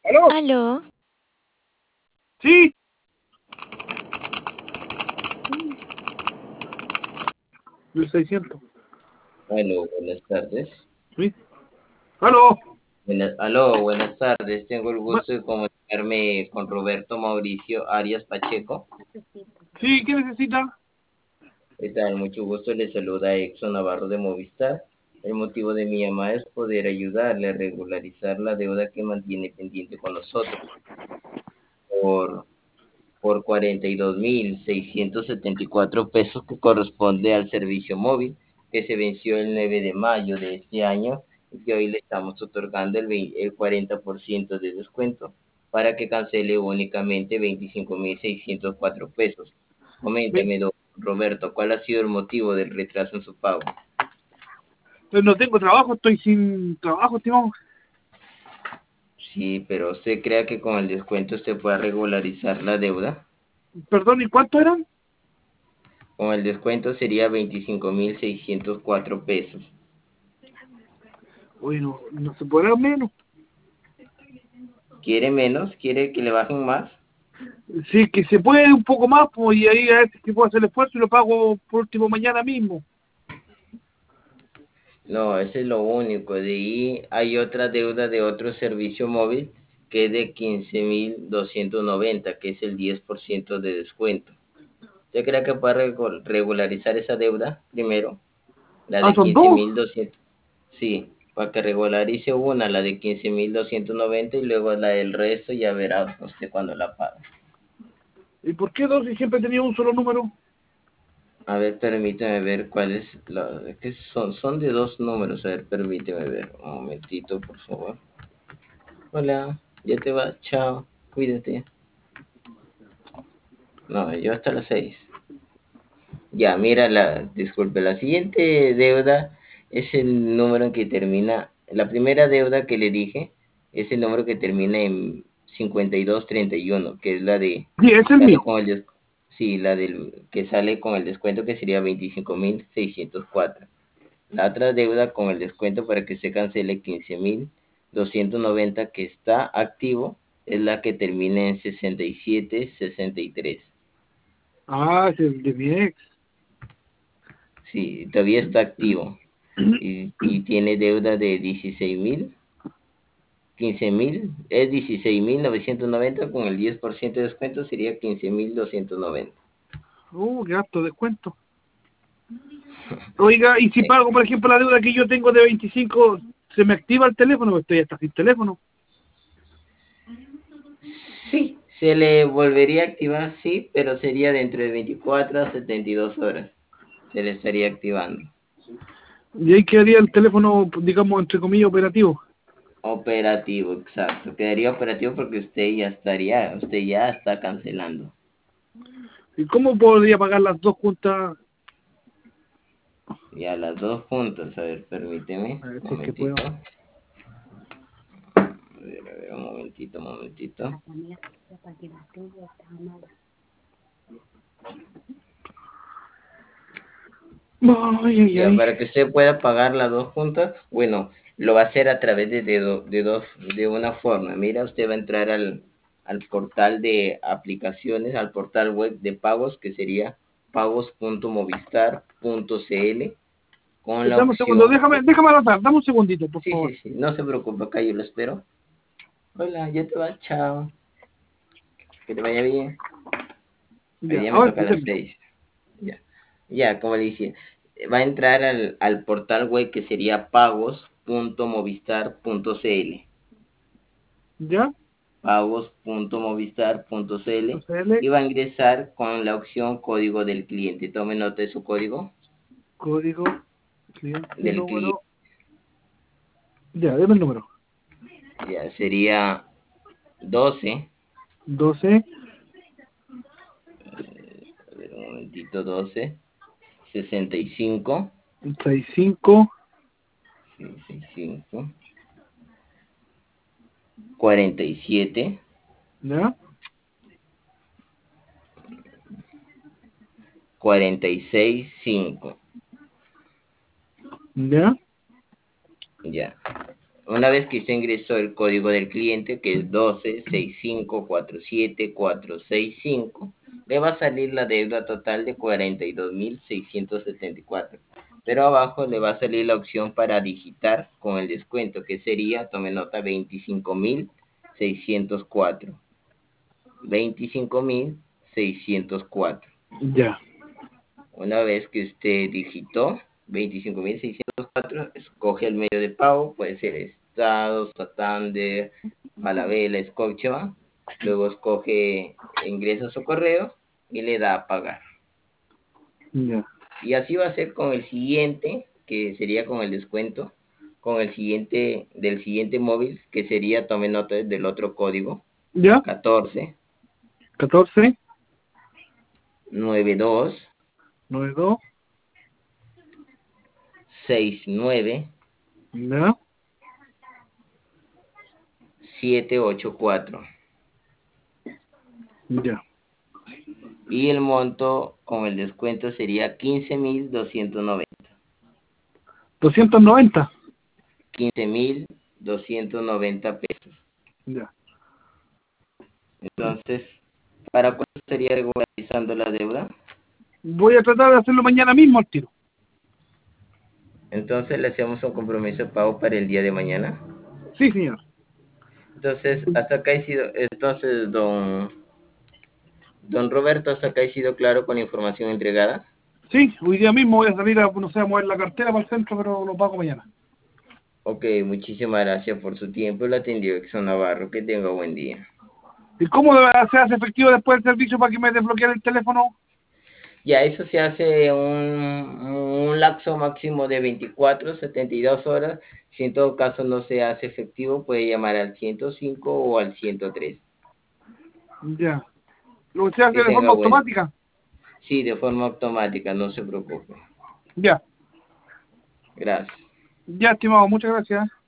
¿Aló? Aló, Sí, el 600. Aló, buenas tardes. Sí. ¿Aló? Aló, buenas tardes. Tengo el Ma- gusto de comunicarme con Roberto Mauricio Arias Pacheco. Sí, ¿qué necesita? ¿Qué tal? Mucho gusto. Le saluda Exxon Navarro de Movistar. El motivo de mi llamada es poder ayudarle a regularizar la deuda que mantiene pendiente con nosotros por, por 42.674 pesos que corresponde al servicio móvil que se venció el 9 de mayo de este año y que hoy le estamos otorgando el 40% de descuento para que cancele únicamente 25.604 pesos. Ve- Coménteme, don Roberto, ¿cuál ha sido el motivo del retraso en su pago? No tengo trabajo, estoy sin trabajo, estimado. Sí, pero ¿usted cree que con el descuento usted pueda regularizar la deuda? Perdón, ¿y cuánto eran? Con el descuento sería 25.604 pesos. Bueno, no se podrá menos. ¿Quiere menos? ¿Quiere que le bajen más? Sí, que se puede un poco más, pues, y ahí a ver si puedo hacer el esfuerzo y lo pago por último mañana mismo. No, ese es lo único. De ahí hay otra deuda de otro servicio móvil que es de 15.290, que es el 10% de descuento. ¿Usted cree que puede regularizar esa deuda primero? La Ah, de son quince dos. mil doscientos. Sí, para que regularice una, la de 15.290 y luego la del resto ya verá usted cuando la paga. ¿Y por qué dos si siempre he tenido un solo número? A ver, permíteme ver cuáles, que son de dos números. A ver, permíteme ver un momentito, por favor. Hola, ya te vas, chao, cuídate. No, yo hasta las 6. Ya, mira, disculpe, la siguiente deuda es el número en que termina, la primera deuda que le dije es el número que termina en 5231, que es la de, Sí, es el sale mío. con sí, la del, que sale con el descuento que sería 25.604. La otra deuda con el descuento para que se cancele 15.290 que está activo es la que termina en 6763. Ah, es el de mi ex. Sí, todavía está activo y tiene deuda de 16.000, 15.000, es 16.990 con el 10% de descuento sería 15.290. Qué harto descuento. Oiga, y si pago, por ejemplo, la deuda que yo tengo de 25, ¿se me activa el teléfono? Porque estoy hasta sin teléfono. Sí, se le volvería a activar, sí, pero sería dentro de 24 a 72 horas. Se le estaría activando. Y ahí quedaría el teléfono, digamos, entre comillas, operativo. Operativo, exacto. Quedaría operativo porque usted ya está cancelando. ¿Y cómo podría pagar las dos juntas? Ya las dos juntas, a ver, permíteme, A ver un si es que puedo. momentito. A ver, un momentito, un momentito. Ay, ay, Ya, ay. para que usted pueda pagar las dos juntas, bueno, lo va a hacer a través de una forma. Mira, usted va a entrar al portal de aplicaciones, al portal web de pagos, que sería pagos.movistar.cl, con la Dame un segundo, opción, déjame anotar, dame un segundito, por sí, sí, favor. sí, no se preocupe, acá yo lo espero. Hola, ya te va, chao, que te vaya bien. Hoy Ya, día me ahora toca a sí, las deme. 6. Ya, ya, como le decía, va a entrar al portal web que sería pagos.movistar.cl, ¿Ya? pagos.movistar.cl, CL, y va a ingresar con la opción código del cliente. Tome nota de su código código, cliente, del cliente. número. Ya, deme el número. Ya, sería 12, 12, a ver un momentito, 12, 65, 65, 65, 47, ¿ya? 46, 5. ¿Ya? Ya. Una vez que usted ingresó el código del cliente, que es 1265474465, le va a salir la deuda total de 42.674. Pero abajo le va a salir la opción para digitar con el descuento, que sería, tome nota, 25.604. 25.604. Ya. Una vez que usted digitó 25.604, escoge el medio de pago, puede ser Estado, Santander, Falabella, Scotiabank. Luego escoge, ingresa su correo y le da a pagar. Ya. Y así va a ser con el siguiente, que sería con el descuento, con el siguiente, del siguiente móvil, que sería, tome nota del otro código, Ya. 14 14, 92 92, 69 ya. 784. Ya. Y el monto con el descuento sería 15.290. 290. 15.290 pesos. Ya. Entonces, ¿para cuándo estaría regularizando la deuda? Voy a tratar de hacerlo mañana mismo al tiro. Entonces le hacemos un compromiso de pago para el día de mañana. Sí, señor. Entonces, hasta acá he sido, entonces, don Roberto, hasta acá he sido claro con la información entregada. Sí, hoy día mismo voy a salir a, no sé, a mover la cartera para el centro, pero lo pago mañana. Ok, muchísimas gracias por su tiempo. Lo atendió Exxon Navarro. Que tenga buen día. ¿Y cómo se hace efectivo después del servicio para que me desbloqueen el teléfono? Ya, eso se hace un lapso máximo de 24, 72 horas. Si en todo caso no se hace efectivo, puede llamar al 105 o al 103. Ya. ¿Lo se hace Que de tenga forma buen... automática? Sí, de forma automática, no se preocupe. Ya. Gracias. Ya, estimado, muchas gracias.